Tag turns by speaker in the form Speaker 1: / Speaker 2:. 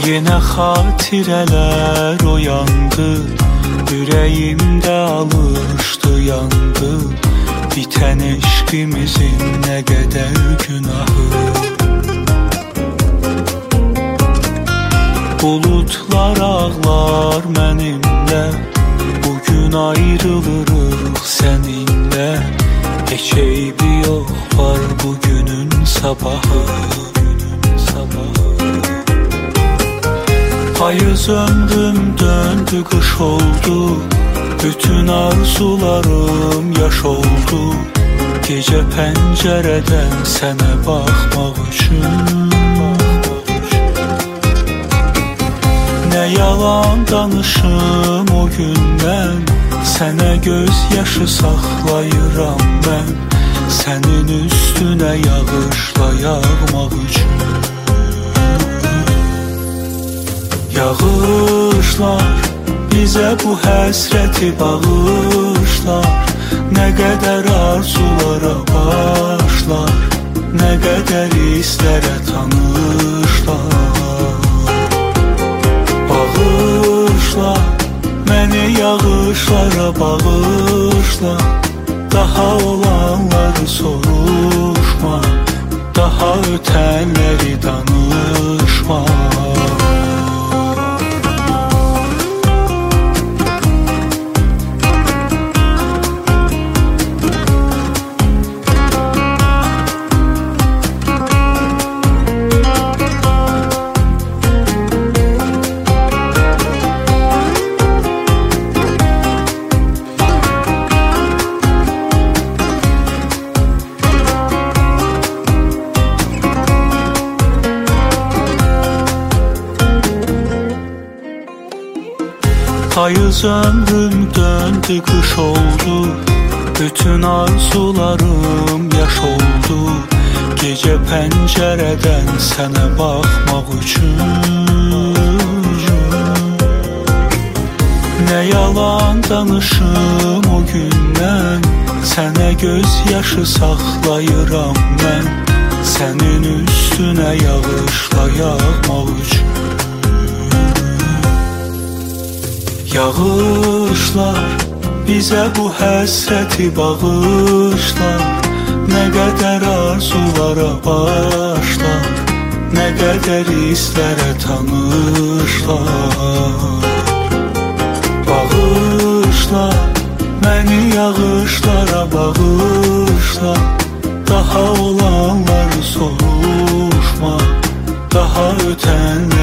Speaker 1: Yenə xatirələr oyandı, ürəyimdə alışdı, yandı. Bitən eşqimizin nə qədər günahı. Bulutlar ağlar mənimlə, bugün ayrılırıq səninlə. Heç eybi yox var bugünün sabahı. Payız ömrüm döndü, qış oldu, bütün arzularım yaş oldu. Gecə pəncərədən sənə baxmaq üçün. Nə yalan danışım o gündən, sənə göz yaşı saxlayıram mən. Sənin üstünə yağışla yağmaq üçün. Yağışlar bizə bu həsrəti bağışlar. Nə qədər arzulara başlar, nə qədər istərə tanışlar. Bağışla, məni yağışlara bağışla. Daha olanları soruşma, daha ötənləri danışma. Payız ömrüm döndü, qış oldu, bütün arzularım yaş oldu. Gecə pəncərədən sənə baxmaq üçün. Nə yalan danışım o gündən, sənə göz yaşı saxlayıram mən. Sənin üstünə yağışla yağmaq üçün. Yağışlar bizə bu həsrəti bağışlar. Nə qədər arzulara başlar, nə qədər istərə tanışlar. Bağışla, məni yağışlara bağışla. Daha olanları soruşma, daha ötən